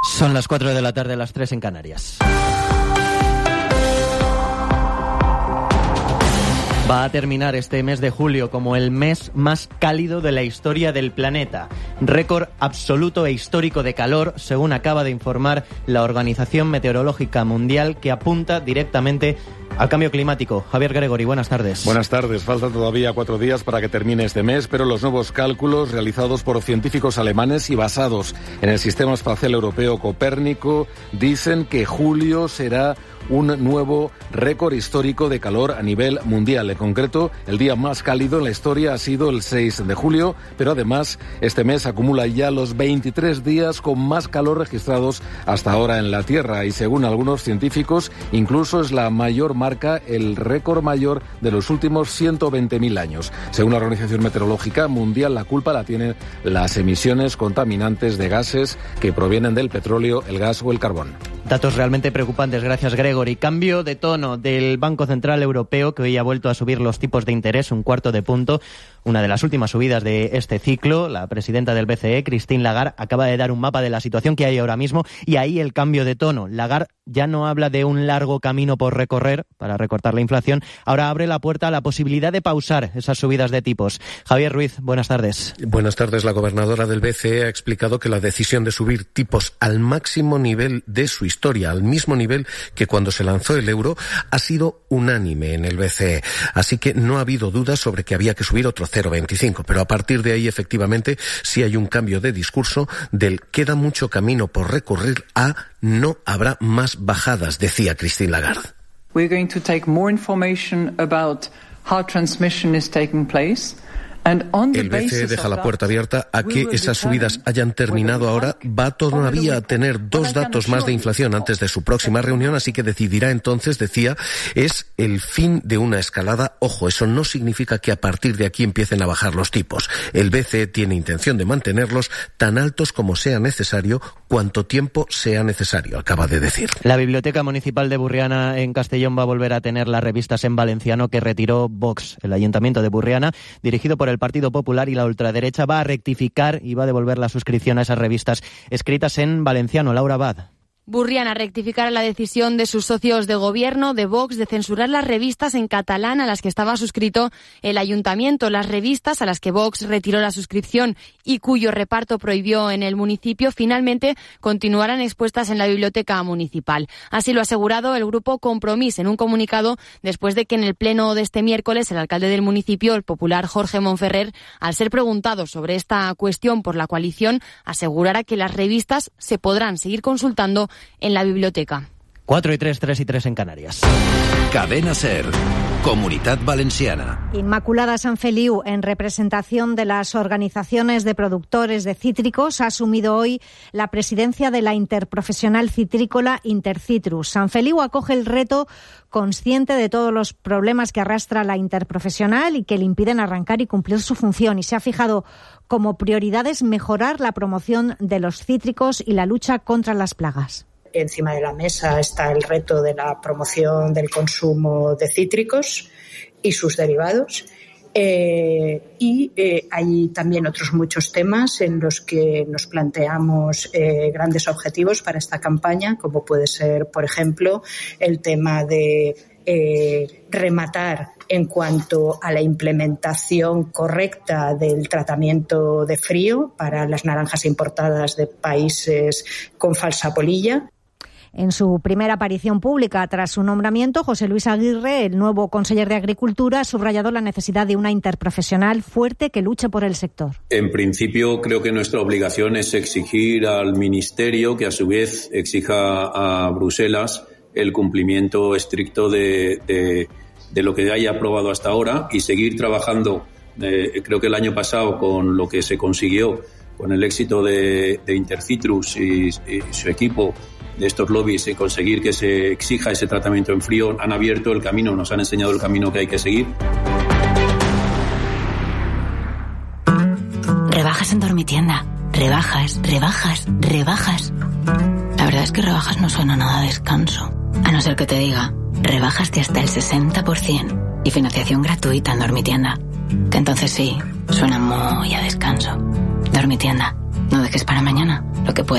Son las 4 de la tarde, las 3 en Canarias. Va a terminar este mes de julio como el mes más cálido de la historia del planeta. Récord absoluto e histórico de calor, según acaba de informar la Organización Meteorológica Mundial, que apunta directamente al cambio climático. Javier Gregory, buenas tardes. Buenas tardes. Faltan todavía 4 días para que termine este mes, pero los nuevos cálculos realizados por científicos alemanes y basados en el Sistema Espacial Europeo Copérnico dicen que julio será un nuevo récord histórico de calor a nivel mundial. En concreto, el día más cálido en la historia ha sido el 6 de julio, pero además este mes acumula ya los 23 días con más calor registrados hasta ahora en la Tierra y según algunos científicos incluso es la mayor marca, el récord mayor de los últimos 120.000 años. Según la Organización Meteorológica Mundial, la culpa la tienen las emisiones contaminantes de gases que provienen del petróleo, el gas o el carbón. Datos realmente preocupantes, gracias Gregory. Cambio de tono del Banco Central Europeo, que hoy ha vuelto a subir los tipos de interés 1/4 punto. Una de las últimas subidas de este ciclo. La presidenta del BCE, Christine Lagarde, acaba de dar un mapa de la situación que hay ahora mismo y ahí el cambio de tono. Lagarde ya no habla de un largo camino por recorrer para recortar la inflación, ahora abre la puerta a la posibilidad de pausar esas subidas de tipos. Javier Ruiz, buenas tardes. Buenas tardes. La gobernadora del BCE ha explicado que la decisión de subir tipos al máximo nivel de su historia, al mismo nivel que cuando se lanzó el euro, ha sido unánime en el BCE. Así que no ha habido dudas sobre que había que subir otro 0,25. Pero a partir de ahí, efectivamente, sí hay un cambio de discurso del queda mucho camino por recorrer a no habrá más bajadas, decía Christine Lagarde. We're going to take more information about how transmission is taking place. El BCE deja la puerta abierta a que esas subidas hayan terminado ahora. Va todavía a tener 2 datos más de inflación antes de su próxima reunión, así que decidirá entonces, decía, es el fin de una escalada. Ojo, eso no significa que a partir de aquí empiecen a bajar los tipos. El BCE tiene intención de mantenerlos tan altos como sea necesario, cuanto tiempo sea necesario, acaba de decir. La Biblioteca Municipal de Burriana en Castellón va a volver a tener las revistas en valenciano que retiró Vox. El Ayuntamiento de Burriana, dirigido por el Partido Popular y la ultraderecha, va a rectificar y va a devolver la suscripción a esas revistas escritas en valenciano. Laura Abad. Burriana rectificará la decisión de sus socios de gobierno, de Vox, de censurar las revistas en catalán a las que estaba suscrito el ayuntamiento. Las revistas a las que Vox retiró la suscripción y cuyo reparto prohibió en el municipio, finalmente continuarán expuestas en la biblioteca municipal. Así lo ha asegurado el grupo Compromís en un comunicado después de que en el pleno de este miércoles el alcalde del municipio, el popular Jorge Monferrer, al ser preguntado sobre esta cuestión por la coalición, asegurara que las revistas se podrán seguir consultando en la biblioteca. 4 y 3, 3 y 3 en Canarias. Cadena SER, Comunitat Valenciana. Inmaculada Sanfeliu, en representación de las organizaciones de productores de cítricos, ha asumido hoy la presidencia de la interprofesional citrícola Intercitrus. Sanfeliu acoge el reto consciente de todos los problemas que arrastra la interprofesional y que le impiden arrancar y cumplir su función, y se ha fijado como prioridades mejorar la promoción de los cítricos y la lucha contra las plagas. Encima de la mesa está el reto de la promoción del consumo de cítricos y sus derivados. Hay también otros muchos temas en los que nos planteamos grandes objetivos para esta campaña, como puede ser, por ejemplo, el tema de rematar en cuanto a la implementación correcta del tratamiento de frío para las naranjas importadas de países con falsa polilla. En su primera aparición pública tras su nombramiento, José Luis Aguirre, el nuevo conseller de Agricultura, ha subrayado la necesidad de una interprofesional fuerte que luche por el sector. En principio, creo que nuestra obligación es exigir al Ministerio que a su vez exija a Bruselas el cumplimiento estricto de lo que haya aprobado hasta ahora y seguir trabajando. Creo que el año pasado, con lo que se consiguió, con el éxito de Intercitrus y su equipo, de estos lobbies, y conseguir que se exija ese tratamiento en frío, han abierto el camino, nos han enseñado el camino que hay que seguir. Rebajas en Dormitienda. Rebajas, rebajas, rebajas. La verdad es que rebajas no suena nada a descanso. A no ser que te diga, rebajas de hasta el 60% y financiación gratuita en Dormitienda. Que entonces sí, suena muy a descanso. Dormitienda. No dejes para mañana lo que puedes.